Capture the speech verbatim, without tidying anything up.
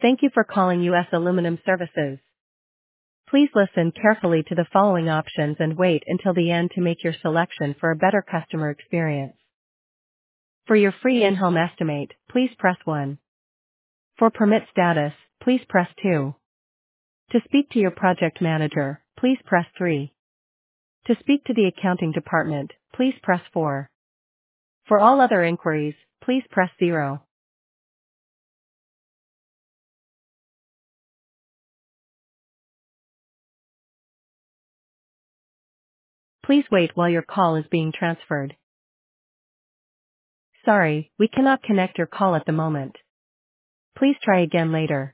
Thank you for calling U S Aluminum Services. Please listen carefully to the following options and wait until the end to make your selection for a better customer experience. For your free in-home estimate, please press one. For permit status, please press two. To speak to your project manager, please press three. To speak to the accounting department, please press four. For all other inquiries, please press zero. Please wait while your call is being transferred. Sorry, we cannot connect your call at the moment. Please try again later.